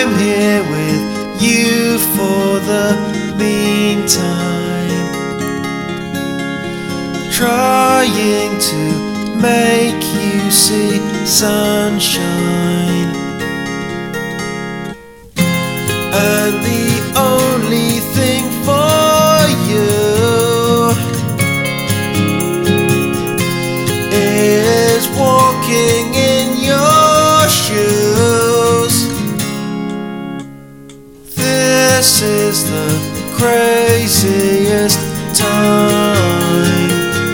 I'm here with you for the meantime, trying to make you see sunshine. And the only thing for you is walking in your shoes. This is the craziest time.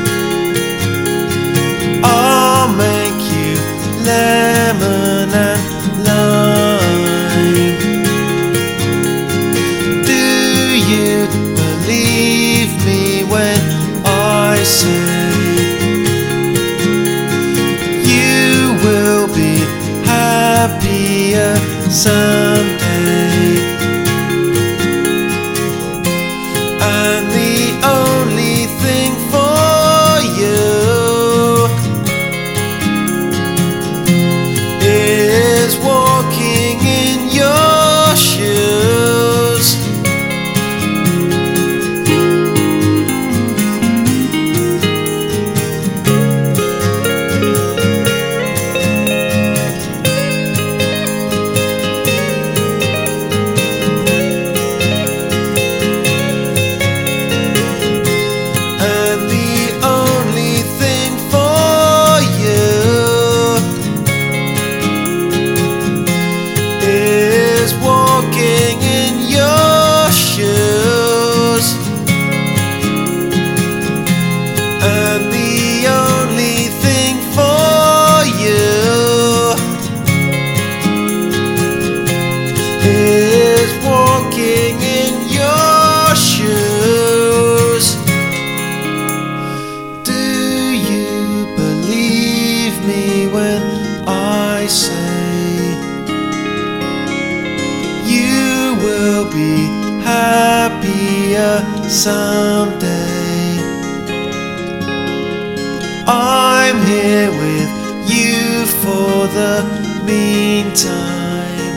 I'll make you lemon and lime. Do you believe me when I say you will be happier someday? And the only thing for you is walking in your shoes. Walking in your shoes. And the only thing for you is walking in your shoes. Do you believe me when I say you will be happier someday? I'm here with you for the meantime,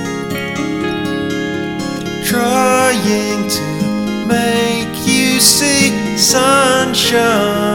trying to make you see sunshine.